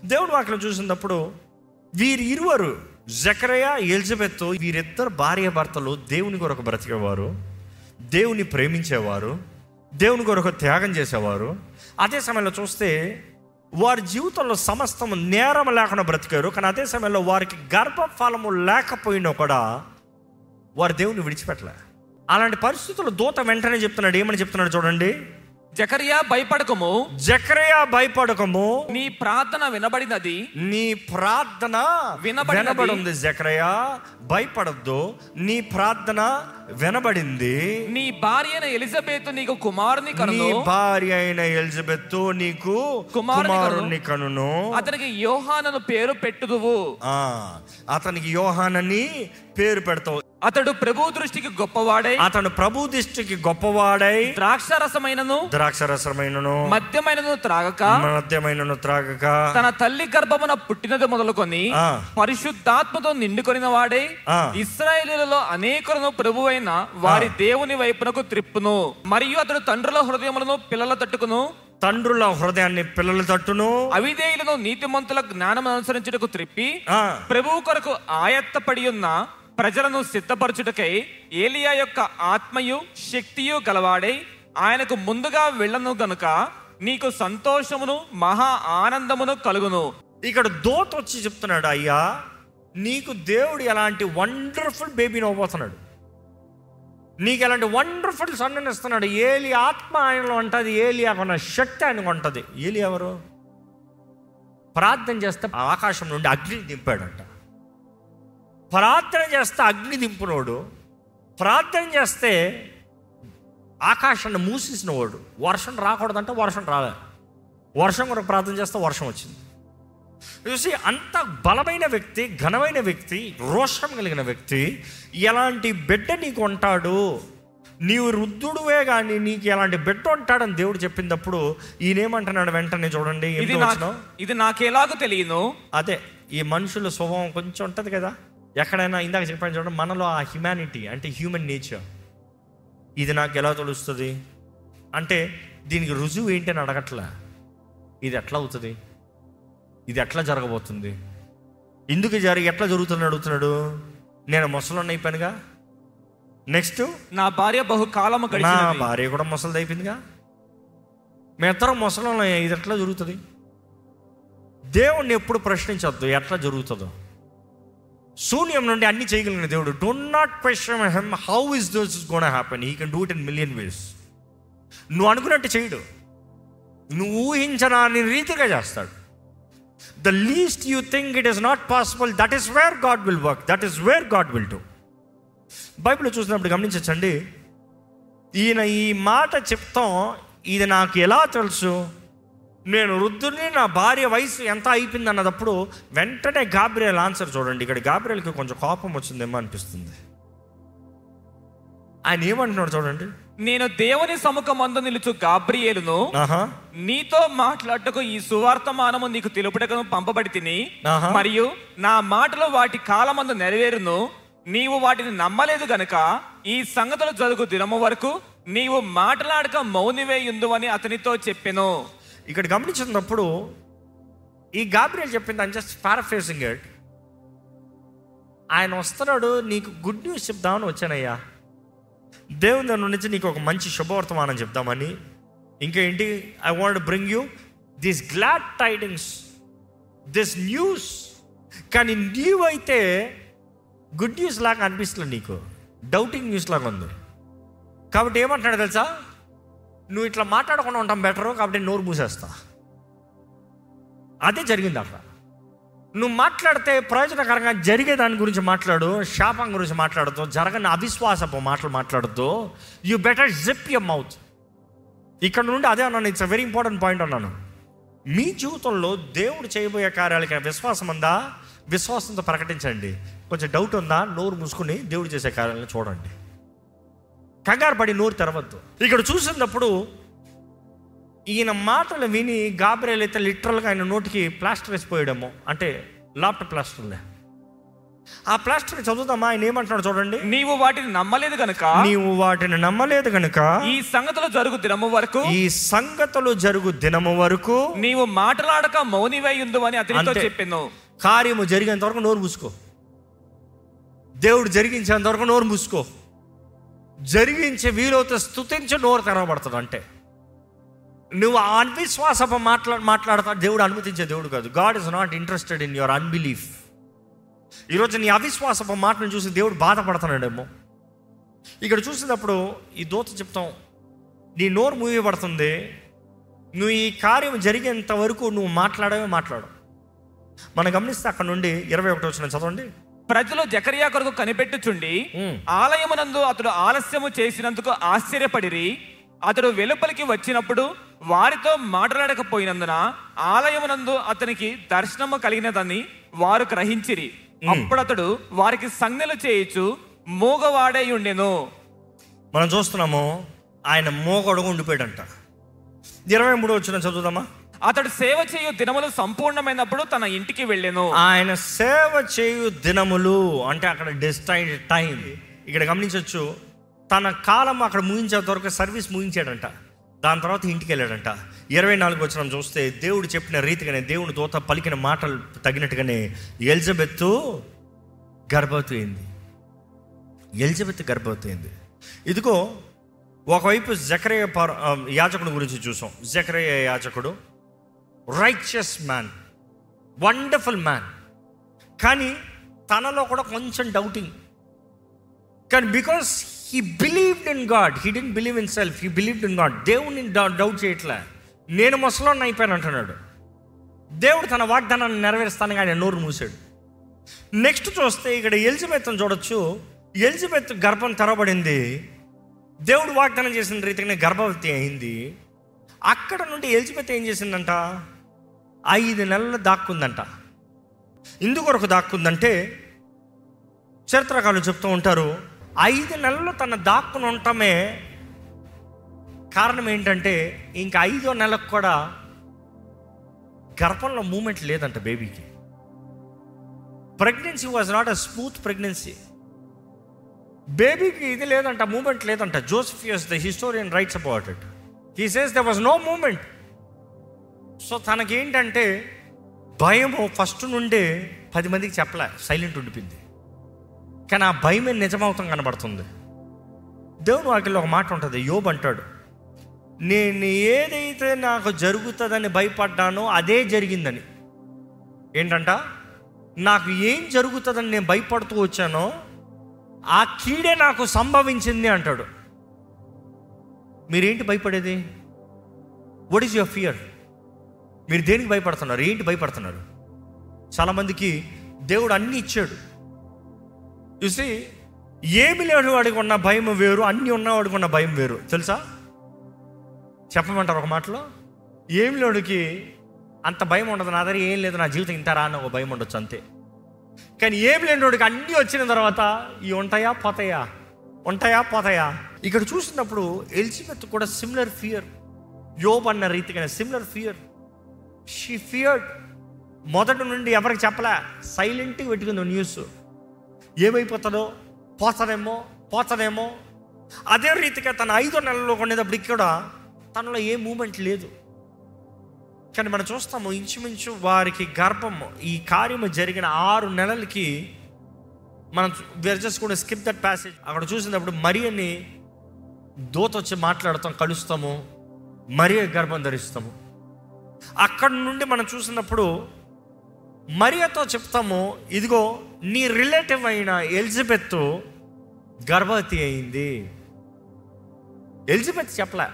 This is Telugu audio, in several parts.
దేవుని వాక్యం చూసినప్పుడు వీరి ఇరువరు, జకరియా, ఎలిజబెత్, వీరిద్దరు భార్య భర్తలు దేవుని కొరకు బ్రతికేవారు, దేవుని ప్రేమించేవారు, దేవుని కొరకు త్యాగం చేసేవారు. అదే సమయంలో చూస్తే వారి జీవితంలో సమస్తము నేరం లేకుండా బ్రతికారు. కానీ అదే సమయంలో వారికి గర్భఫలము లేకపోయినా కూడా వారు దేవుని విడిచిపెట్టలే. అలాంటి పరిస్థితుల్లో దూత వెంటనే చెప్తున్నాడు, ఏమని చెప్తున్నాడు చూడండి. జకరియా భయపడకము, జకరియా భయపడకము, నీ ప్రార్థన వినబడినది, నీ ప్రార్థన వినబడింది. జకరియా భయపడద్దు, నీ ప్రార్థన వినబడింది. నీ భార్య అయిన ఎలిజబెత్ నీకు కుమారుని కనును, నీ భార్య అయిన ఎలిజబెత్ నీకు కుమారుని కనును, అతనికి యోహానను పేరు పెట్టుదువు. అతనికి యోహానని పేరు పెడతావు. అతడు ప్రభు దృష్టికి గొప్పవాడై, అతను ప్రభు దృష్టికి గొప్పవాడై ద్రాక్షరసమైనను మద్యమైనను త్రాగక తన తల్లి గర్భమున పుట్టినది మొదలుకొని పరిశుద్ధాత్మతో నిండుకొనిన వాడై ఇశ్రాయేలులలో అనేకులను ప్రభువైన వారి దేవుని వైపునకు త్రిప్పును. మరియు అతడు తండ్రుల హృదయములను పిల్లల తట్టుకును, తండ్రుల హృదయాన్ని పిల్లల తట్టును, అవిధేయులను నీతిమంతుల జ్ఞానం అనుసరించుటకు త్రిప్పి ప్రభువు కొరకు ఆయత్తపడి ఉన్న ప్రజలను సిద్ధపరచుటకై ఏలియా యొక్క ఆత్మయు శక్తియు గలవాడై ఆయనకు ముందుగా వెళ్ళను గనుక నీకు సంతోషమును మహా ఆనందమును కలుగును. ఇక్కడ దూత వచ్చి చెప్తున్నాడు, అయ్యా నీకు దేవుడు ఎలాంటి వండర్ఫుల్ బేబీని ఇవ్వబోతున్నాడు, నీకు ఎలాంటి వండర్ఫుల్ సన్నని ఇస్తున్నాడు. ఏలి ఆత్మ ఆయనలో ఉంటుంది, ఏలియాకు ఉన్న శక్తి ఆయనకు ఉంటుంది. ఏలి ఎవరు? ప్రార్థన చేస్తే ఆకాశం నుండి అగ్ని దింపాడంట. ప్రార్థన చేస్తే అగ్ని దింపునోడు, ప్రార్థన చేస్తే ఆకాశాన్ని మూసేసిన వాడు. వర్షం రాకూడదంటే వర్షం రాలే, వర్షం కూడా ప్రార్థన చేస్తే వర్షం వచ్చింది. చూసి అంత బలమైన వ్యక్తి, ఘనమైన వ్యక్తి, రోషం కలిగిన వ్యక్తి, ఎలాంటి బిడ్డ నీకు ఉంటాడు, నీవు వృద్ధుడువే కానీ నీకు ఎలాంటి బిడ్డ ఉంటాడని దేవుడు చెప్పినప్పుడు ఈయనేమంటున్నాడు వెంటనే చూడండి. ఇది నాకెలాగో తెలియను. అదే ఈ మనుషుల స్వభావం కొంచెం ఉంటుంది కదా, ఎక్కడైనా ఇందాక చెప్పాను చూడండి, మనలో ఆ హ్యుమానిటీ అంటే హ్యూమన్ నేచర్. ఇది నాకు ఎలా తెలుస్తుంది అంటే దీనికి రుజువు ఏంటి అని అడగట్లే, ఇది ఎట్లా అవుతుంది, ఇది ఎట్లా జరగబోతుంది, ఎందుకు ఎట్లా జరుగుతుంది అడుగుతున్నాడు. నేను ముసలోని అయిపోయానుగా, నెక్స్ట్ నా భార్య బహుకాలము నా భార్య కూడా ముసలిది అయిపోయిందిగా, మేమిద్దరం ముసలం, ఇది ఎట్లా జరుగుతుంది. దేవుణ్ణి ఎప్పుడు ప్రశ్నించద్దు ఎట్లా జరుగుతుందో. శూన్యం నుండి అన్ని చేయగలిగిన దేవుడు. Do not question him how is this gonna happen, he can do it in million ways. నువ్వు అనుకున్నట్టు చేయడు, నువ్వు ఊహించని రీతిగా చేస్తాడు. The least you think it is not possible, that is where God will work, that is where God will do. బైబిల్లో చూసినప్పుడు గమనించండి, ఈయన ఈ మాట చెప్తాం, ఇది నాకు ఎలా తెలుసు, నేను వృద్ధుని, నా భార్య వయసు ఎంత అయిపోయింది అన్నదప్పుడు వెంటనే గాబ్రియల్ ఆన్సర్ చూడండి. ఇక్కడ గాబ్రియల్కి కొంచెం కోపం వచ్చిందేమో అనిపిస్తుంది. ఆయన ఏమంటున్నాడు చూడండి. నేను దేవుని సముఖమందు నిలుచు గాబ్రియేలును, నీతో మాట్లాడటకు ఈ సువార్తమానము నీకు తెలుపుటకు పంపబడి తిని, మరియు నా మాటలు వాటి కాలమందు నెరవేరును, నీవు వాటిని నమ్మలేదు గనుక ఈ సంగతులు జరుగు దినము వరకు నీవు మాట్లాడక మౌనివే యుందు అని అతనితో చెప్పెను. ఇక్కడ గమనించినప్పుడు ఈ గాబ్రియల్ చెప్పింది, ఐమ్ జస్ట్ పారాఫ్రేజింగ్ ఇట్. ఆయన వస్తున్నాడు, నీకు గుడ్ న్యూస్ చెప్దామని వచ్చానయ్యా, దేవుని దాని నుంచి నీకు ఒక మంచి శుభవర్తమానం చెప్దామని. ఇంకా ఏంటి, I want bring you this glad tidings, this news. కానీ నీవైతే గుడ్ న్యూస్ లాగా అనిపిస్తుంది, నీకు డౌటింగ్ న్యూస్ లాగా ఉంది. కాబట్టి ఏమంటాడు తెలుసా, నువ్వు ఇట్లా మాట్లాడకుండా ఉంటాం బెటరు, కాబట్టి నోరు మూసేస్తా. అదే జరిగింది అక్కడ. నువ్వు మాట్లాడితే ప్రయోజనకరంగా జరిగే దాని గురించి మాట్లాడు, శాపం గురించి మాట్లాడుతూ, జరగని అవిశ్వాసపు మాటలు మాట్లాడుతూ, you better zip your mouth. ఇక్కడ నుండి అదే అన్నాను, it's a very important point అన్నాను. మీ జీవితంలో దేవుడు చేయబోయే కార్యాలకి విశ్వాసం ఉందా, విశ్వాసంతో ప్రకటించండి. కొంచెం డౌట్ ఉందా, నోరు మూసుకుని దేవుడు చేసే కార్యాలను చూడండి. కంగారు పడి నోరు తెరవద్దు. ఇక్కడ చూసినప్పుడు ఈయన మాటలు విని గాబ్రియల్ అయితే లిటరల్గా ఆయన నోటికి ప్లాస్టర్ వేసిపోయాడేమో, అంటే లాప్ట్ ప్లాస్టర్లే. ఆ ప్లాస్టర్ చదువుతామా, ఆయన ఏమంటున్నాడు చూడండి. నీవు వాటిని నమ్మలేదు గనుక ఈ సంగతులు జరుగు దినము వరకు నీవు మాట్లాడక మౌనివై ఉండు అని అతనితో చెప్పాను. కార్యము జరిగేంత వరకు నోరు మూసుకో. దేవుడు జరిగించేంత వరకు నోరు మూసుకో. జరిగించే వీలవుతే స్తుతించి నోరు తెరవబడుతుంది. అంటే నువ్వు అవిశ్వాసపు మాట్లాడతా దేవుడు అనుమతించే దేవుడు కాదు. God is not interested in your unbelief. ఈరోజు నీ అవిశ్వాసపు మాటను చూసి దేవుడు బాధపడుతున్నాడేమో. ఇక్కడ చూసినప్పుడు ఈ దూత చెప్తాం, నీ నోరు మూయబడుతుంది, నువ్వు ఈ కార్యం జరిగేంత వరకు నువ్వు మాట్లాడు. మనం గమనిస్తే అక్కడ నుండి 21 వచనం చదవండి. ప్రజలు జకరియా కొరకు కనిపెట్టుచుండి ఆలయమునందు అతడు ఆలస్యము చేసినందుకు ఆశ్చర్యపడిరి. అతడు వెలుపలికి వచ్చినప్పుడు వారితో మాట్లాడకపోయినందున ఆలయమునందు అతనికి దర్శనము కలిగినదని వారు గ్రహించిరి. అప్పుడు అతడు వారికి సంజ్ఞలు చేయించు మూగవాడై ఉండెను. మనం చూస్తున్నాము ఆయన మూగడుగు ఉండిపోయాడంట. 23 వచనం చదువుదామా. అతడు సేవ చేయు దినములు సంపూర్ణమైనప్పుడు తన ఇంటికి వెళ్ళెను. ఆయన సేవ చేయు దినములు అంటే అక్కడ డెస్టైన్డ్ టైం. ఇక్కడ గమనించవచ్చు, తన కాలం అక్కడ ముగించేంత వరకు సర్వీస్ ముగించాడంట. దాని తర్వాత ఇంటికి వెళ్ళాడంట. 24 వచనం చూస్తే దేవుడు చెప్పిన రీతిగానే, దేవుని దూత పలికిన మాటలు తగినట్టుగానే ఎలిజబెత్ గర్భవతి అయింది. ఇదిగో ఒకవైపు జకరియా యాజకుడు గురించి చూసాం. జకరియా యాజకుడు రైచియస్ మ్యాన్, వండర్ఫుల్ మ్యాన్. కానీ తనలో కూడా కొంచెం డౌటింగ్. కానీ because he believed in God, he didn't believe in self, he believed in God. దేవుని డౌట్ చేయట్లే. నేను ముసలోని అయిపోయాను అంటున్నాడు. దేవుడు తన వాగ్దానాన్ని నెరవేరుస్తానని ఆయన నోరు మూసాడు. నెక్స్ట్ చూస్తే ఇక్కడ ఎలిజబెత్ను చూడొచ్చు. ఎలిజబెత్ గర్భం తెరవబడింది. దేవుడు వాగ్దానం చేసిన రీతిగానే గర్భవతి అయింది. అక్కడ నుండి ఎలిజబెత్ ఏం చేసిందంట, 5 నెలలు దాక్కుందంట. ఎందుకొరకు దాక్కుందంటే చరిత్రకారులు చెప్తూ ఉంటారు, 5 నెలలు తన దాక్కుని ఉండటమే కారణం. ఏంటంటే ఇంకా 5వ నెలకు కూడా గర్భంలో మూమెంట్ లేదంట బేబీకి. Pregnancy was not a smooth pregnancy. బేబీకి ఇది లేదంట, మూమెంట్ లేదంట. Josephus the historian writes about it. He says there was no moment. So తనకేంటంటే భయము ఫస్ట్ నుండే 10 మందికి చెప్పలే, సైలెంట్ ఉండిపోయింది. కానీ ఆ భయమే నిజమవుతాం కనబడుతుంది. దేవుడు వాక్యంలో ఒక మాట ఉంటుంది. యోబు అంటాడు, నేను ఏదైతే నాకు జరుగుతుందని భయపడ్డానో అదే జరిగిందని. ఏంటంట, నాకు ఏం జరుగుతుందని నేను భయపడుతూ వచ్చానో ఆ కీడే నాకు సంభవించింది అంటాడు. మీరేంటి భయపడేది? What is your fear? మీరు దేనికి భయపడుతున్నారు? ఏంటి భయపడుతున్నారు? చాలామందికి దేవుడు అన్నీ ఇచ్చాడు. చూసి ఏమి లేడు వాడికి ఉన్న భయం వేరు, అన్నీ ఉన్నవాడికి ఉన్న భయం వేరు. తెలుసా? చెప్పమంటారు ఒక మాటలో, ఏమి లేడుకి అంత భయం ఉండదు. నా దగ్గర ఏం లేదు, నా జీవితం ఇంటారా అని ఒక భయం ఉండొచ్చు అంతే. కానీ ఏమి లేనివాడికి అన్నీ వచ్చిన తర్వాత ఇవి ఉంటాయా పోతాయా. ఇక్కడ చూసినప్పుడు ఎలిజబెత్ కూడా సిమిలర్ ఫియర్. యోబు అన్న రీతిగానే సిమిలర్ ఫియర్. She feared. మొదటి నుండి ఎవరికి చెప్పలే, సైలెంట్గా పెట్టుకుంది న్యూస్. ఏమైపోతుందో, పోతుందేమో. అదే రీతిగా తన 5వ నెలలో కొనేటప్పటికి కూడా తనలో ఏ మూమెంట్ లేదు. కానీ మనం చూస్తాము ఇంచుమించు వారికి గర్భము ఈ కార్యము జరిగిన 6 నెలలకి మనం జస్ట్ కూడా స్కిప్ దట్ ప్యాసేజ్. అక్కడ చూసినప్పుడు మరియని దూత వచ్చి మాట్లాడతాం, కలుస్తాము, మరియ గర్భం ధరిస్తాము. అక్కడ నుండి మనం చూసినప్పుడు మరియతో చెప్తాము, ఇదిగో నీ రిలేటివ్ అయిన ఎలిజబెత్ గర్భవతి అయింది. ఎలిజబెత్ చెప్పలే,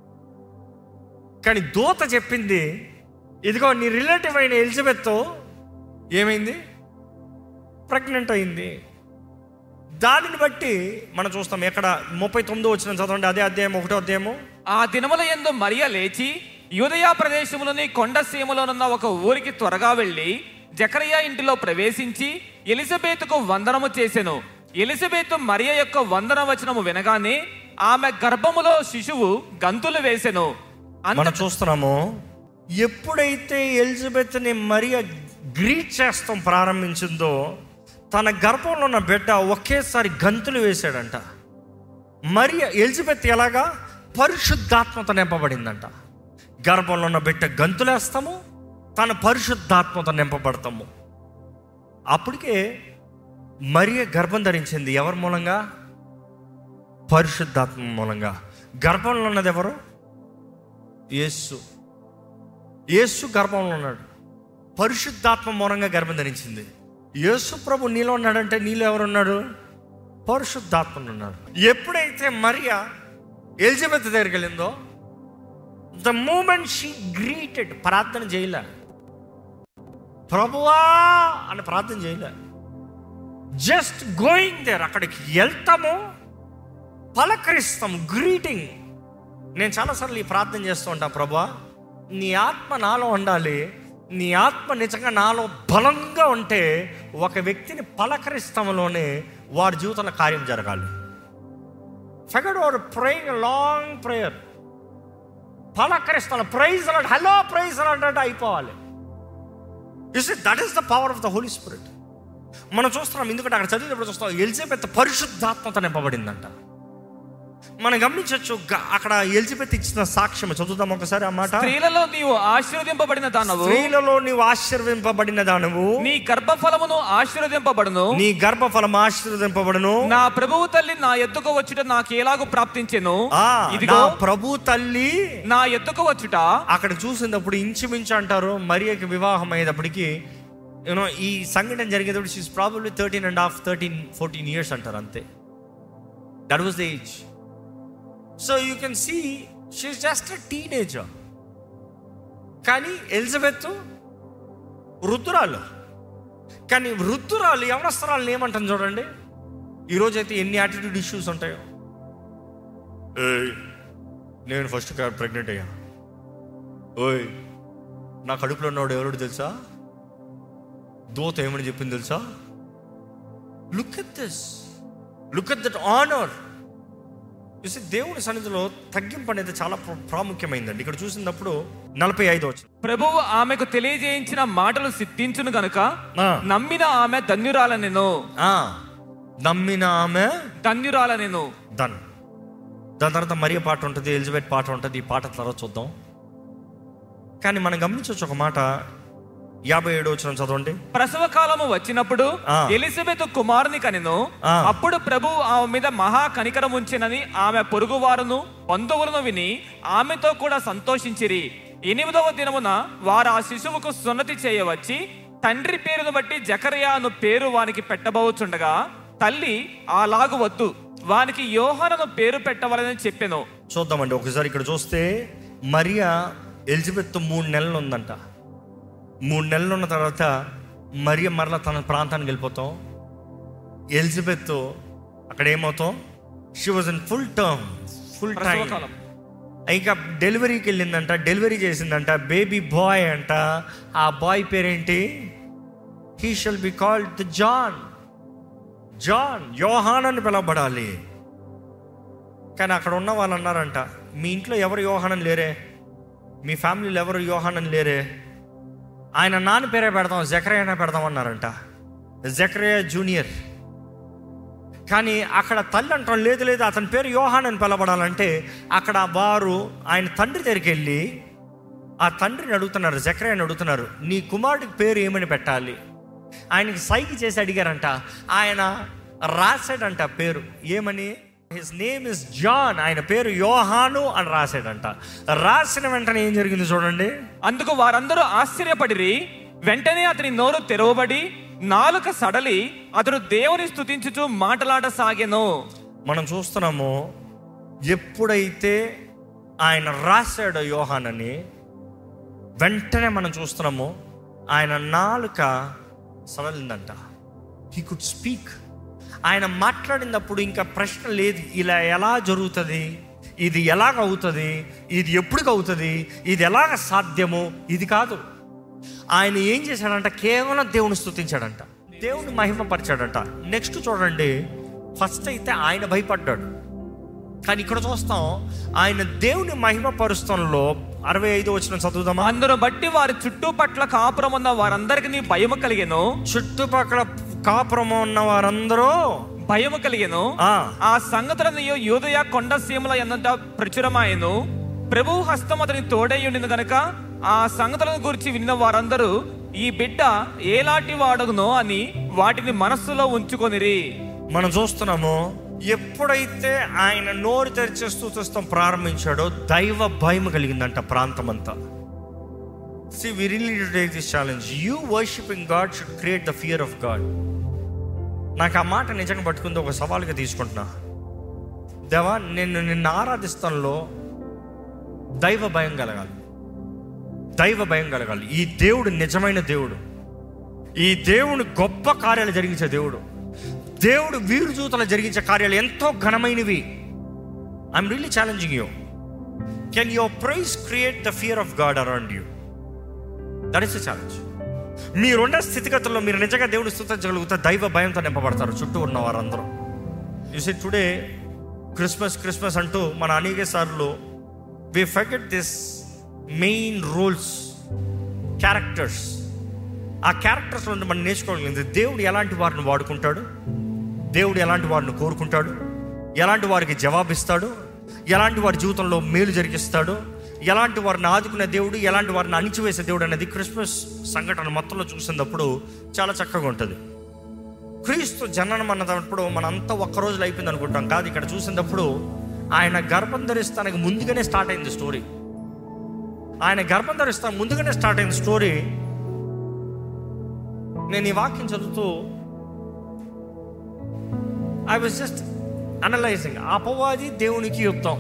కానీ దూత చెప్పింది, ఇదిగో నీ రిలేటివ్ అయిన ఎలిజబెత్ ఏమైంది, ప్రెగ్నెంట్ అయింది. దానిని బట్టి మనం చూస్తాం. ఎక్కడ 39 వచనం చదవండి, అదే అధ్యాయం 1వ అధ్యాయము. ఆ దినముల యందు మరియ లేచి యూదయా ప్రదేశములోని కొండ సీమలోనున్న ఒక ఊరికి త్వరగా వెళ్ళి జకరియా ఇంటిలో ప్రవేశించి ఎలిజబెతుకు వందనము చేసెను. ఎలిజబెతు మరియ యొక్క వందన వచనము వినగానే ఆమె గర్భములో శిశువు గంతులు వేసెను. మనం చూస్తున్నాము, ఎప్పుడైతే ఎలిజబెత్ని మరియ గ్రీట్ చేస్తాం ప్రారంభించిందో తన గర్భంలో ఉన్న బిడ్డ ఒకేసారి గంతులు వేశాడంట. మరియ ఎలిజబెత్ ఎలాగా? పరిశుద్ధాత్మతో నింపబడిందంట. గర్భంలో ఉన్న బిడ్డ గంతులేస్తాము, తన పరిశుద్ధాత్మతో నింపబడతాము. అప్పటికే మరియ గర్భం ధరించింది. ఎవరి మూలంగా? పరిశుద్ధాత్మ మూలంగా. గర్భంలో ఉన్నది ఎవరు? యేసు. యేసు గర్భంలో ఉన్నాడు, పరిశుద్ధాత్మ మూలంగా గర్భం ధరించింది. యేసు ప్రభు నీలో ఉన్నాడంటే నీలో ఎవరున్నాడు? పరిశుద్ధాత్మ ఉన్నాడు. ఎప్పుడైతే మరియ ఎలిజబెత్ దగ్గరికి వెళ్ళిందో, ద మూమెంట్ షీ గ్రీటెడ్, ప్రార్థన చేయలే, ప్రభువా అని ప్రార్థన చేయలే, జస్ట్ గోయింగ్ దేర్, అక్కడికి వెళ్తాము, పలకరిస్తాము, గ్రీటింగ్. నేను చాలాసార్లు ఈ ప్రార్థన చేస్తూ ఉంటాను, ప్రభువా నీ ఆత్మ నాలో ఉండాలి, నీ ఆత్మ నిజంగా నాలో బలంగా ఉంటే ఒక వ్యక్తిని పలకరిస్తాములోనే వారి జీవితంలో కార్యం జరగాలి. ఫెగడ్ ఆర్ ప్రేయింగ్ లాంగ్ ప్రేయర్, పలకరిస్తాను, ప్రైజ్ అలాంటి, హలో ప్రైజ్ అలాంటి అయిపోవాలి. You see that is the power of the Holy Spirit. మనం చూస్తున్నాం, ఎందుకంటే అక్కడ చదివినప్పుడు చూస్తాం ఎలిజబెత్ పరిశుద్ధాత్మతో నింపబడిందంట. మనం గమనించవచ్చు, అక్కడ ఎలిజబెత్ ఇచ్చిన సాక్ష్యం చదువుదాం ఒకసారి ఆ మాట. స్త్రీలలో నీవు ఆశీర్వదింపబడిన దానవు, స్త్రీలలో నీవు ఆశీర్వదింపబడిన దానవు, నీ గర్భఫలమును ఆశీర్వదింపబడును, నీ గర్భఫలం ఆశీర్వదింపబడును. నా ప్రభువు తల్లి నా ఎద్దుకు వచ్చుట నాకు ఎలాగూ ప్రాప్తించెను. ఇదిగో ప్రభు తల్లి నా ఎద్దుకు వచ్చుట. అక్కడ చూసినప్పుడు ఇంచుమించు అంటారు, మరియకి వివాహం అయ్యేటప్పటికి ఈ సంఘటన జరిగేటప్పుడు షీఈస్ ప్రాబబ్లీ 13.5-14 years అంటారు, అంతే. That was the age. So you can see she is just a teenager. కానీ ఎలిజబెత్ వృద్ధురాలు. కానీ వృద్ధురాలు యవనస్తురాలు ఏమంటాను చూడండి. ఈరోజైతే ఎన్ని యాటిట్యూడ్ ఇష్యూస్ ఉంటాయో. నేను ఫస్ట్ ప్రెగ్నెంట్ అయ్యా, ఓయ్ నా కడుపులో ఉన్నాడు ఎవరు తెలుసా, దూత ఏమని చెప్పింది తెలుసా. Look at this, look at that honour. దేవుని సన్నిధిలో తగ్గింపు అనేది చాలా ప్రాముఖ్యమైందండి. ఇక్కడ చూసినప్పుడు 45 వచ్చింది. ప్రభువు ఆమెకు తెలియజేయించిన మాటలు సిద్ధించును గనుక నమ్మిన ఆమె ధన్యురాలనెను. నమ్మిన ఆమె ధన్యురాలనెను. దాని తర్వాత మరియ పాట ఉంటుంది, ఎలిజబెత్ పాట ఉంటుంది. ఈ పాట తర్వాత చూద్దాం. కానీ మనం గమనించవచ్చు ఒక మాట, 57 వచనం చదవండి. ప్రసవ కాలము వచ్చినప్పుడు ఎలిజబెత్ కుమారుని కనెను. అప్పుడు ప్రభువు ఆమె మీద మహా కనికరం ఉంచెనని ఆమె పొరుగువారును బంధువులను విని ఆమెతో కూడా సంతోషించిరి. 8వ దినమున వారు ఆ శిశువుకు సున్నతి చేయవచ్చి తండ్రి పేరును బట్టి జకరియా అను పేరు వానికి పెట్టబోచుండగా తల్లి అలాగు వద్దు, వానికి యోహానను పేరు పెట్టవలని చెప్పెను. చూద్దామండి ఒకసారి. ఇక్కడ చూస్తే మరియా ఎలిజబెత్ 3 నెలలు ఉందంట. 3 నెలలు ఉన్న తర్వాత మరియ మరలా తన ప్రాంతానికి వెళ్ళిపోతాం. ఎలిజబెత్ అక్కడ ఏమవుతాం, she was in full time. ఇంకా డెలివరీకి వెళ్ళిందంట, డెలివరీ చేసిందంట, బేబీ బాయ్ అంట. ఆ బాయ్ పేరేంటి? He shall be called John. Yohan అని పిలవబడాలి. కానీ అక్కడ ఉన్న వాళ్ళు అన్నారంట, మీ ఇంట్లో ఎవరు యోహానని లేరే, మీ ఫ్యామిలీలో ఎవరు యోహానని లేరే, ఆయన నాన్న పేరే పెడదాం, జకరియా పెడదాం అన్నారంట, జకరియా జూనియర్. కానీ అక్కడ తల్లి అంటాం, లేదు అతని పేరు యోహాన్ అని పిలవబడాలంటే అక్కడ వారు ఆయన తండ్రి దగ్గరికి వెళ్ళి ఆ తండ్రిని అడుగుతున్నారు, జకరియాని అడుగుతున్నారు, నీ కుమారుడికి పేరు ఏమని పెట్టాలి. ఆయనకి సైకి చేసి అడిగారంట. ఆయన రాశాడంట పేరు ఏమని, హిస్ నేమ్ ఇస్ జాన్, ఆయన పేరు యోహాను అని రాశాడంట. రాసిన వెంటనే ఏం జరిగింది చూడండి. అందుకు వారందరూ ఆశ్చర్యపడిరి. వెంటనే అతని నోరు తెరవబడి నాలుక సడలి అతడు దేవుని స్తుతించుచు మాటలాడసాగెను. మనం చూస్తున్నాము, ఎప్పుడైతే ఆయన రాశాడో యోహానని, వెంటనే మనం చూస్తున్నాము ఆయన నాలుక సడలిందంట. He could speak. ఆయన మాట్లాడినప్పుడు ఇంకా ప్రశ్న లేదు, ఇలా ఎలా జరుగుతుంది, ఇది ఎలాగ అవుతుంది, ఇది ఎప్పుడు అవుతుంది, ఇది ఎలాగ సాధ్యము, ఇది కాదు. ఆయన ఏం చేశాడంట, కేవలం దేవుని స్తుతించాడంట, దేవుని మహిమపరిచాడంట. నెక్స్ట్ చూడండి, ఫస్ట్ అయితే ఆయన భయపడ్డాడు. కానీ ఇక్కడ చూస్తాం ఆయన దేవుని మహిమపరుస్తంలో 65 వచనం చదువుదామా. అందరూ బట్టి వారి చుట్టుపట్ల కాపురం ఉన్న వారందరికీ భయము కలిగెను. చుట్టుపక్కల కాపురము ఉన్న వారందరూ భయము కలిగెను. ఆ సంగతులను యూదయ కొండ సీమల ఎన్నంత ప్రచురమాయెను. ప్రభువు హస్తం అతని తోడై ఉండిన గనుక ఆ సంగతులను గురించి విన్న వారందరూ ఈ బిడ్డ ఏలాంటి వాడగునో అని వాటిని మనస్సులో ఉంచుకొనిరి. మనం చూస్తున్నాము, ఎప్పుడైతే ఆయన నోరు తెరిచే స్తుతిస్తాం ప్రారంభించాడో దైవ భయం కలిగిందంట ప్రాంతం అంతా. See, we really need to take this challenge. You worshiping God should create the fear of God. నాకు ఆ మాట నిజంగా పట్టుకుంది ఒక సవాలుగా తీసుకుంటున్నా. దేవా, నేను నిన్ను ఆరాధిస్తానులో దైవ భయం కలగాలి, దైవ భయం కలగాలి. ఈ దేవుడు నిజమైన దేవుడు, ఈ దేవుడు గొప్ప కార్యాలు జరిగించే దేవుడు, దేవుడు వీరుజూతలు జరిగించే కార్యాలు ఎంతో ఘనమైనవి. I'm really challenging you. Can your praise create the fear of God around you? That is the challenge. మీరున్న స్థితిగతుల్లో మీరు నిజంగా దేవుని స్తుతించగలిగితే దైవ భయంతో నింపబడతారు చుట్టూ ఉన్న వారందరూ. యు సీ టుడే క్రిస్మస్ అంటూ మన అనేక సార్లు we forget this main roles, characters. ఆ క్యారెక్టర్స్ నుండి మనం నేర్చుకోగలిగింది దేవుడు ఎలాంటి వారిని వాడుకుంటాడు, దేవుడు ఎలాంటి వారిని కోరుకుంటాడు, ఎలాంటి వారికి జవాబిస్తాడు, ఎలాంటి వారి జీవితంలో మేలు జరిగిస్తాడు, ఎలాంటి వారిని ఆదుకునే దేవుడు, ఎలాంటి వారిని అణిచివేసే దేవుడు అనేది క్రిస్మస్ సంఘటన మొత్తంలో చూసినప్పుడు చాలా చక్కగా ఉంటుంది. క్రీస్తు జననం అన్నప్పుడు మనంతా ఒక్క రోజులో అయిపోయింది అనుకుంటాం. కాదు, ఇక్కడ చూసినప్పుడు ఆయన గర్భం ధరిస్తానికి ముందుగానే స్టార్ట్ అయింది స్టోరీ. ఆయన గర్భం ధరిస్తాను ముందుగానే స్టార్ట్ అయింది స్టోరీ. నేను ఈ వాక్యం చదువుతూ ఐ వాజ్ జస్ట్ అనలైజింగ్. అపవాది దేవునికి యుద్ధం.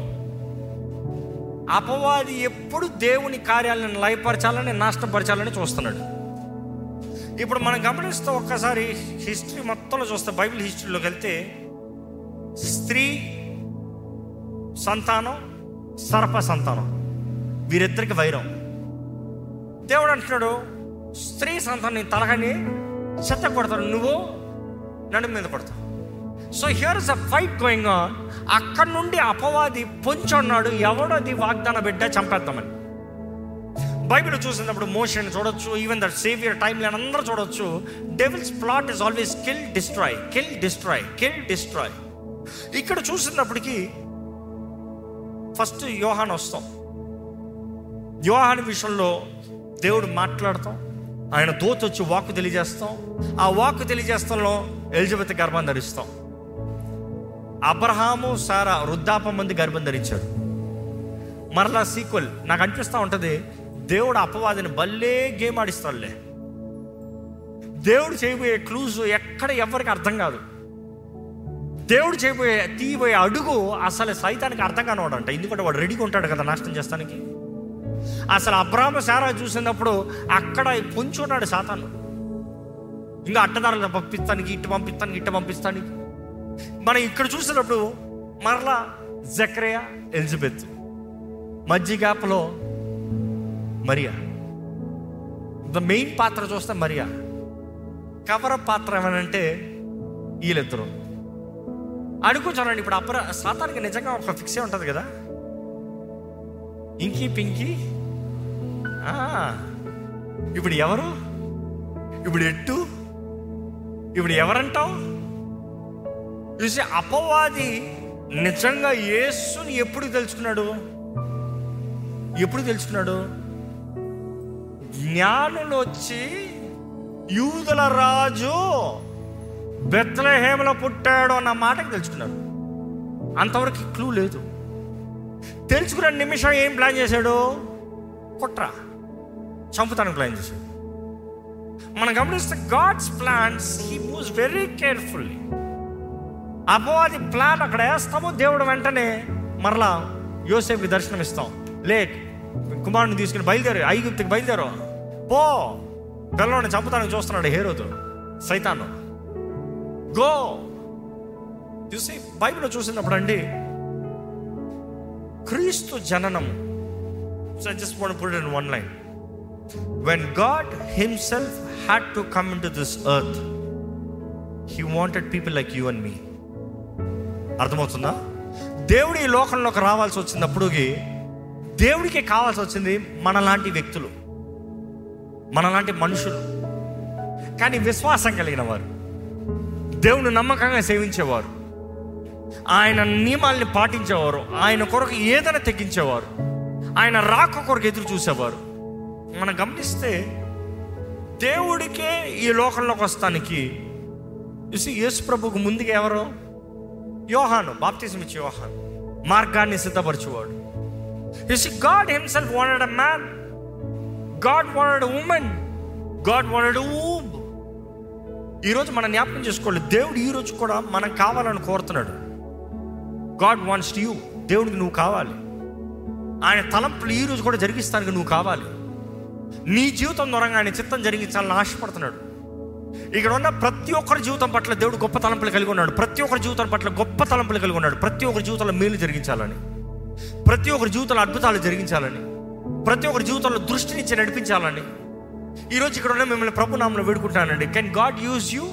అపవాది ఎప్పుడు దేవుని కార్యాలను లయపరచాలని, నష్టపరచాలని చూస్తున్నాడు. ఇప్పుడు మనం గమనిస్తే ఒక్కసారి హిస్టరీ మొత్తంలో చూస్తే, బైబిల్ హిస్టరీలోకి వెళ్తే స్త్రీ సంతానం, సర్ప సంతానం, వీరిద్దరికి వైరం. దేవుడు అంటున్నాడు, స్త్రీ సంతానం నీ తలగని చెత్త కొడతాడు, నువ్వు నడుము మీద కొడతావు. So here is a fight going on. అక్కడ నుండి అపవాది పొంచున్నాడు, ఎవడోది వాగ్దాన బిడ్డ చంపేద్దామని. బైబిల్ చూసినప్పుడు మోషేని చూడొచ్చు, ఈవెన్ దట్ సేవియర్ టైంలో అందరూ చూడొచ్చు. Devil's plot is always kill destroy, kill destroy, kill destroy. ఇక్కడ చూసినప్పటికీ ఫస్ట్ యోహాను వస్తాం. యోహాను విషయంలో దేవుడు మాట్లాడతాం, ఆయన దూత వచ్చి వాక్కు తెలియజేస్తాం. ఆ వాక్కు తెలియజేస్తాంలో ఎలిజబెత్ గర్భం ధరిస్తాం. అబ్రహాము సారా వృద్ధాపం మంది గర్భం ధరించారు. మరలా సీక్వెల్ నాకు అనిపిస్తూ ఉంటుంది, దేవుడు అపవాదిని భలే గేమ్ ఆడిస్తాడులే. దేవుడు చేయబోయే క్లూజ్ ఎక్కడ ఎవరికి అర్థం కాదు. దేవుడు తీయబోయే అడుగు అసలు సైతానికి అర్థం కానివాడంట. ఎందుకంటే వాడు రెడీగా ఉంటాడు కదా నాశనం చేస్తానికి. అసలు అబ్రహాము సారా చూసినప్పుడు అక్కడ పొంచున్నాడు సాతాను, ఇంకా అట్టదారులు పంపిస్తానికి, ఇట్ట పంపిస్తానికి. మనం ఇక్కడ చూసినప్పుడు మరలా జకరియా, ఎలిజబెత్, మధ్య గ్యాప్లో మరియా. ద మెయిన్ పాత్ర చూస్తే మరియా, కవరప్ పాత్ర ఏమనంటే వీళ్ళిద్దరు. అనుకుంటానండి, ఇప్పుడు సాతానికి నిజంగా ఒక ఫిక్సే ఉంటుంది కదా, ఇంకీ పింకీ. ఇప్పుడు ఎవరు, ఇప్పుడు ఎట్టు, ఇప్పుడు ఎవరంటావు? చూసి అపవాది నిజంగా యేసుని ఎప్పుడు తెలుసుకున్నాడు? జ్ఞానులు వచ్చి యూదుల రాజు బెత్లెహేములో పుట్టాడు అన్న మాటకి తెలుసుకున్నారు. అంతవరకు క్లూ లేదు. తెలుసుకున్న నిమిషం ఏం ప్లాన్ చేశాడు? కుట్ర, చంపుతానికి ప్లాన్ చేశాడు. మనం గమనిస్తే God's plans he moves very carefully. అపవాది ప్లాన్ అక్కడ వేస్తాము, దేవుడు వెంటనే మరలా యోసేపుకి దర్శనం ఇస్తాం. కుమారుని తీసుకుని బయలుదేరు, ఐగుప్తుకి బయలుదేరు, పో, పిల్లవాడిని చంపుతానికి చూస్తున్నాడు హేరోదు, సైతాను, గో. చూసి బైబిల్లో చూసినప్పుడు అండి, క్రీస్తు జననం, so I just want to put it in one line. When God himself had to come into this earth, he wanted people like you and me. అర్థమవుతుందా? దేవుడు ఈ లోకంలోకి రావాల్సి వచ్చినప్పుడు దేవుడికి కావాల్సి వచ్చింది మనలాంటి వ్యక్తులు, మనలాంటి మనుషులు, కానీ విశ్వాసం కలిగిన వారు, దేవుని నమ్మకంగా సేవించేవారు, ఆయన నియమాల్ని పాటించేవారు, ఆయన కొరకు ఏదైనా తెగించేవారు, ఆయన రాక కొరకు ఎదురు చూసేవారు. మనం గమనిస్తే దేవుడికే ఈ లోకంలోకి వస్తానికి యేసు ప్రభువుకు ముందుగా ఎవరు? యోహాను, బాప్తిజం ఇచ్చే యోహాను, మార్గాన్ని సిద్ధపరచేవాడు. God himself wanted a man, God wanted a woman, God wanted a womb. ఈరోజు మనం జ్ఞాపకం చేసుకోవాలి, దేవుడు ఈరోజు కూడా మనం కావాలని కోరుతున్నాడు. God wants you. దేవుడికి నువ్వు కావాలి. ఆయన తలంపులు ఈరోజు కూడా జరిగిస్తానికి నువ్వు కావాలి. నీ జీవితం ద్వారా ఆయన చిత్తం జరిగించాలని ఆశపడుతున్నాడు. ఇక్కడ ఉన్న ప్రతి ఒక్కరి జీవితం పట్ల దేవుడు గొప్ప తలంపులు కలిగి ఉన్నాడు. ప్రతి ఒక్కరి జీవితం పట్ల గొప్ప తలంపులు కలిగి ఉన్నాడు. ప్రతి ఒక్కరి జీవితంలో మేలు జరిగించాలని, ప్రతి ఒక్కరి జీవితంలో అద్భుతాలు జరిగించాలని, ప్రతి ఒక్కరి జీవితంలో దృష్టినిచ్చి నడిపించాలని ఈరోజు ఇక్కడ ఉన్న మిమ్మల్ని ప్రభు నామములో వేడుకుంటానండి. Can God use you?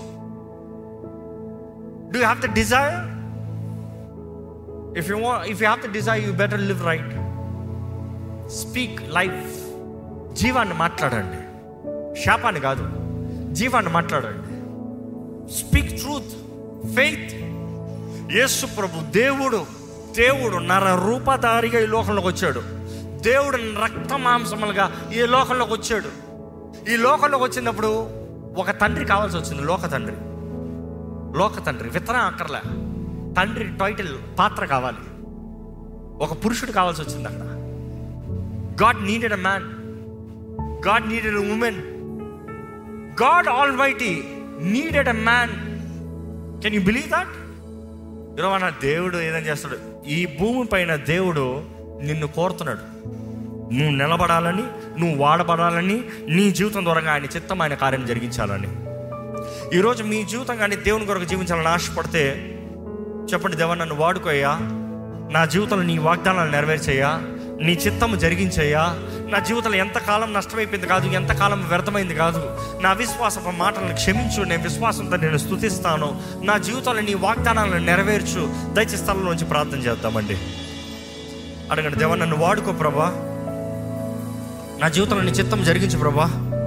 Do you have the desire? If you have the desire, you better live right. Speak life. జీవాన్ని మాట్లాడండి, శాపాన్ని కాదు, జీవాన్ని మాట్లాడండి. Speak truth, faith. యేసు ప్రభు దేవుడు నర రూపధారిగా ఈ లోకంలోకి వచ్చాడు. దేవుడు రక్త మాంసములుగా ఈ లోకంలోకి వచ్చాడు. ఈ లోకంలోకి వచ్చినప్పుడు ఒక తండ్రి కావాల్సి వచ్చింది. లోక తండ్రి విత్తనం అక్కర్లే, తండ్రి టైటిల్ పాత్ర కావాలి. ఒక పురుషుడు కావాల్సి వచ్చింది అక్కడ. God needed a man, God needed a woman, God Almighty needed a man. Can you believe that? ఈరోజు దేవుడు ఏదైనా చేస్తాడు. ఈ భూమి పైన దేవుడు నిన్ను కోరుతున్నాడు. నువ్వు నిలబడాలని, నువ్వు వాడబడాలని, నీ జీవితం ద్వారా ఆయన చిత్తం, ఆయన కార్యం జరిగించాలని. ఈరోజు మీ జీవితం కానీ దేవుని కొరకు జీవించాలని ఆశపడితే చెప్పండి, దేవా నన్ను వాడుకోయ్యా, నా జీవితంలో నీ వాగ్దానాలు నెరవేర్చేయ్యా, నీ చిత్తము జరిగించయ్యా. నా జీవితంలో ఎంతకాలం నష్టమైపోయింది కాదు, ఎంతకాలం వ్యర్థమైంది కాదు. నా విశ్వాసపు మాటలను క్షమించు, నేను విశ్వాసంతో నేను స్తుతిస్తాను. నా జీవితంలో నీ వాగ్దానాలను నెరవేర్చు. దయచేసి స్థలంలోంచి ప్రార్థన చేద్దామండి. అడగండి, దేవా నన్ను వాడుకో ప్రభా, నా జీవితంలో నీ చిత్తం జరిగించు ప్రభా,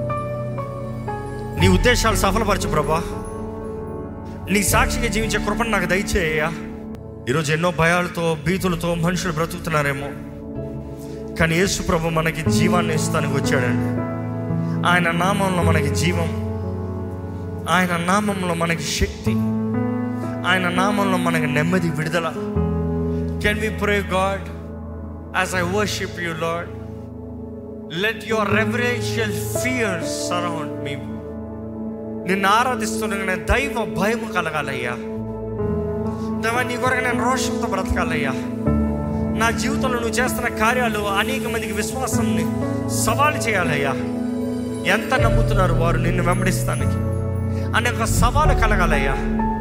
నీ ఉద్దేశాలు సఫలపరచు ప్రభా, నీ సాక్షిగా జీవించే కృపను నాకు దయచేయ్యా. ఈరోజు ఎన్నో భయాలతో, భీతులతో మనుషులు బ్రతుకుతున్నారేమో, కానీ యేసు ప్రభు మనకి జీవాన్ని ఇస్తానికి వచ్చాడండి. ఆయన నామంలో మనకి జీవం, ఆయన నామంలో మనకి శక్తి, ఆయన నామంలో మనకి నెమ్మది, విడుదల. Can we pray God as I worship you Lord, let your reverential fear surround me. నిన్ను ఆరాధిస్తున్న దైవ భయము కలగాలయ్యా. దేవా నీ కొరకు నేను రోషంతో బ్రతకాలయ్యా. నా జీవితంలో నువ్వు చేస్తున్న కార్యాలు అనేక మందికి విశ్వాసాన్ని సవాలు చేయాలయ్యా. ఎంత నమ్ముతున్నారు వారు నిన్ను వెంబడిస్తానికి అనే ఒక సవాలు కలగాలయ్యా.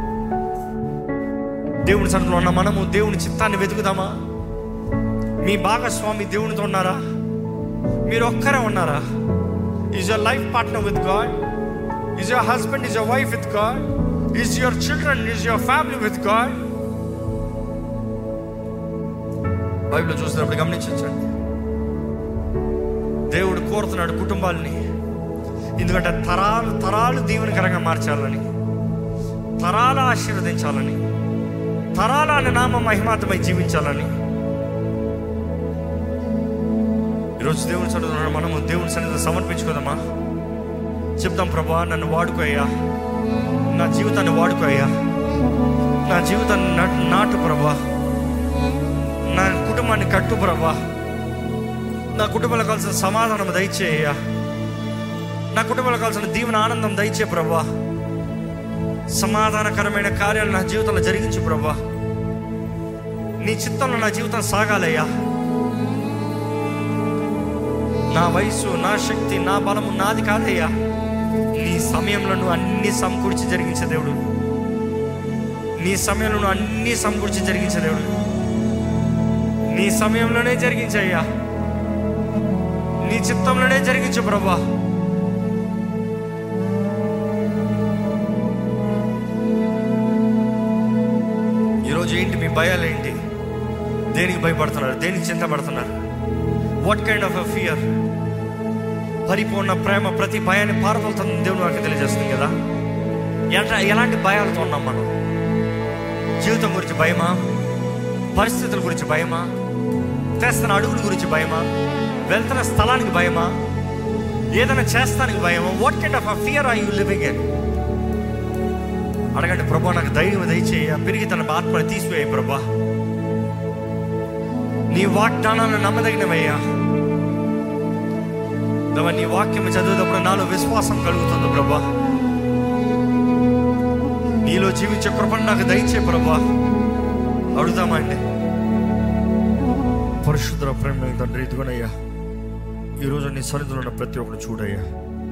దేవుని సన్నిధిలో ఉన్న మనము దేవుని చిత్తాన్ని వెతుకుదామా? మీ భాగస్వామి దేవునితో ఉన్నారా? మీరు ఒక్కరే ఉన్నారా? Is your life partner with God? Is your husband, is your wife with God? Is your children, is your family with God? బైబిల్లో చూసినప్పుడు గమనించండి, దేవుడు కోరుతున్నాడు కుటుంబాలని. ఎందుకంటే తరాలు దీవెనకరంగా మార్చాలని, తరాలు ఆశీర్వదించాలని, తరాల అనే నామం మహిమాతమై జీవించాలని. ఈరోజు దేవుని సన్నిధిలో మనము దేవుని సన్నిధిలో సమర్పించుకోదామా? చెప్తాం, ప్రభా నన్ను వాడుకోయ్యా, నా జీవితాన్ని వాడుకోయ్యా, నా జీవితాన్ని నాటు ప్రభా, నా కుటుంబాన్ని కట్టు ప్రభా, నా కుటుంబంలో కావాల్సిన సమాధానం దయచేయ్యా, నా కుటుంబంలో కావాల్సిన దీవెన ఆనందం దయచే ప్రభా, సమాధానకరమైన కార్యాలు నా జీవితంలో జరిగించు ప్రభా. నీ చిత్తంలో నా జీవితం సాగాలయ్యా. నా వయసు, నా శక్తి, నా బలము నాది కాదయ్యా. నీ సమయంలో నువ్వు అన్ని సమకూర్చి జరిగించే దేవుడు. నీ సమయంలో నువ్వు అన్ని సమకూర్చి జరిగించే దేవుడు. నీ సమయంలోనే జరిగించయ్యా, నీ చిత్తంలోనే జరిగించు ప్రభా. ఈరోజు ఏంటి మీ భయాలు? ఏంటి? దేనికి భయపడుతున్నారు? దేనికి చింతపడుతున్నారు? What kind of a fear? పరిపూర్ణ ప్రేమ ప్రతి భయాన్ని పారదోలుతుంది దేవుడు నాకు తెలియజేస్తుంది కదా. ఎలాంటి భయాలతో ఉన్నాం మనం? జీవితం గురించి భయమా? పరిస్థితుల గురించి భయమా? చేస్తున్న అడుగుల గురించి భయమా? వెళ్తున్న స్థలానికి భయమా? ఏదైనా చేస్తానికి భయమా? What kind of fear are you living in? అడగండి, ప్రభా నాకు ధైర్యం దయచేయ, పెరిగి తన ఆత్మని తీసివేయ ప్రభా. నీ వాగ్దానాలను నమ్మదగినవయ్యా. నీ వాక్యం చదివేటప్పుడు నాలో విశ్వాసం కలుగుతుంది ప్రభా. నీలో జీవించే కృపను నాకు దయచే ప్రభా. అడుగుతామండి. పరిశుద్ధ ప్రేమ తండ్రి, ఇదిగోనయ్యా ఈరోజు నీ సన్నిధిలో ఉన్న ప్రతి ఒక్కరు చూడయ్యా.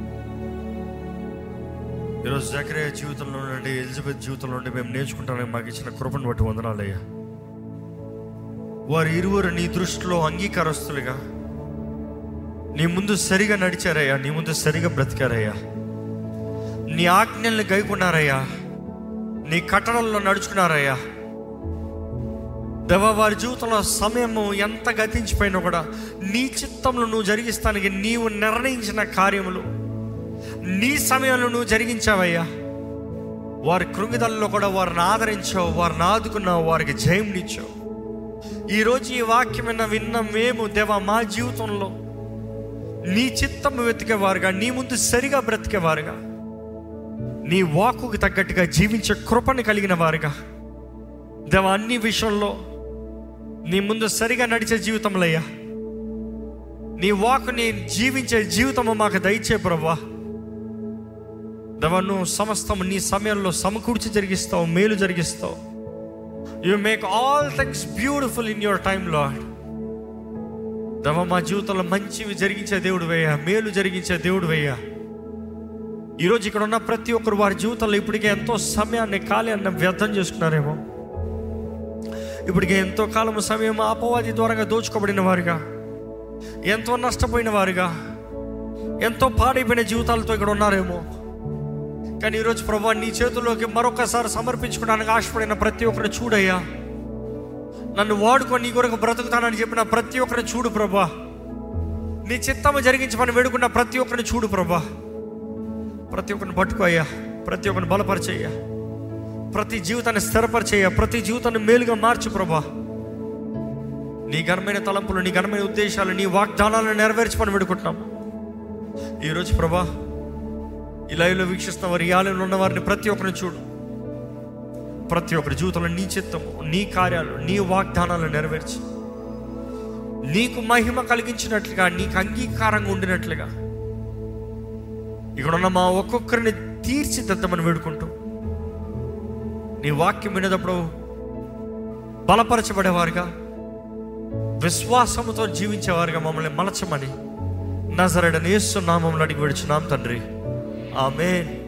ఈరోజు జకరియా జీవితంలో నుండి, ఎలిజబెత్ జీవితంలో నుండి మేము నేర్చుకుంటామని మాకు ఇచ్చిన కృపను బట్టి వందనాలయ్యా. వారు ఇరువురు నీ దృష్టిలో అంగీకారస్తులుగా నీ ముందు సరిగా నడిచారయ్యా, నీ ముందు సరిగా బ్రతికారయ్యా, నీ ఆజ్ఞల్ని గైకున్నారయ్యా, నీ కట్టడల్లో నడుచుకున్నారయ్యా. దేవా, వారి జీవితంలో సమయము ఎంత గతించిపోయినా కూడా నీ చిత్తంలో నువ్వు జరిగిస్తానికి నీవు నిర్ణయించిన కార్యములు నీ సమయంలో నువ్వు జరిగించావయ్యా. వారి కృంగిదల్లో కూడా వారిని ఆదరించావు, వారిని ఆదుకున్నావు, వారికి జయంనిచ్చావు. ఈరోజు ఈ వాక్యమైన విన్న మేము దేవా, మా జీవితంలో నీ చిత్తము వెతికేవారుగా, నీ ముందు సరిగా బ్రతికేవారుగా, నీ వాక్కుకు తగ్గట్టుగా జీవించే కృపని కలిగిన వారుగా దేవా, అన్ని విషయంలో నీ ముందు సరిగా నడిచే జీవితంలయ్యా, నీ వాక్కుని జీవించే జీవితము మాకు దయచే ప్రభువా. దేవా, నువ్వు సమస్తము నీ సమయంలో సమకూర్చి జరిగిస్తావు, మేలు జరిగిస్తావు. You make all things beautiful in your time Lord. దేవా, మా జీవితంలో మంచివి జరిగించే దేవుడు వేయ్యా, మేలు జరిగించే దేవుడు వేయ్యా. ఈరోజు ఇక్కడ ఉన్న ప్రతి ఒక్కరు వారి జీవితంలో ఇప్పటికే ఎంతో సమయాన్ని, కాలాన్ని వ్యర్థం చేసుకున్నారేమో. ఇప్పటికే ఎంతో కాలం సమయం అపవాది ద్వారంగా దోచుకోబడిన వారుగా, ఎంతో నష్టపోయిన వారుగా, ఎంతో పాడైపోయిన జీవితాలతో ఇక్కడ ఉన్నారేమో. కానీ ఈరోజు ప్రభువా, నీ చేతుల్లోకి మరొకసారి సమర్పించుకోవడానికి ఆశపడిన ప్రతి ఒక్కరిని చూడయ్యా. నన్ను వాడుకొని నీ కొరకు బ్రతుకుతానని చెప్పిన ప్రతి ఒక్కరిని చూడు ప్రభా. నీ చిత్తము జరిగించమని వేడుకున్న ప్రతి ఒక్కరిని చూడు ప్రభా. ప్రతి ఒక్కరిని పట్టుకో అయ్యా, ప్రతి ఒక్కరిని బలపరిచేయ్యా, ప్రతి జీవితాన్ని స్థిరపరిచేయ్యా, ప్రతి జీవితాన్ని మేలుగా మార్చు ప్రభా. నీ ఘనమైన తలంపులు, నీ ఘనమైన ఉద్దేశాలు, నీ వాగ్దానాలను నెరవేర్చమని వేడుకుంటున్నాం ఈరోజు ప్రభా. ఈ లైవ్లో వీక్షిస్తున్న వారి, ఈ ఆలయంలో ఉన్న వారిని ప్రతి ఒక్కరిని చూడు. ప్రతి ఒక్కరి జీవితంలో నీ చిత్తము, నీ కార్యాలు, నీ వాగ్దానాలను నెరవేర్చి నీకు మహిమ కలిగించినట్లుగా, నీకు అంగీకారంగా ఉండినట్లుగా ఇక్కడ ఉన్న మా ఒక్కొక్కరిని తీర్చిదిద్దమని వేడుకుంటూ, నీ వాక్యం వినేటప్పుడు బలపరచబడేవారుగా, విశ్వాసముతో జీవించేవారుగా మమ్మల్ని మలచమని నజరేయుడైన యేసు నామములో అడిగి వేడుచున్నాం తండ్రి. ఆమేన్.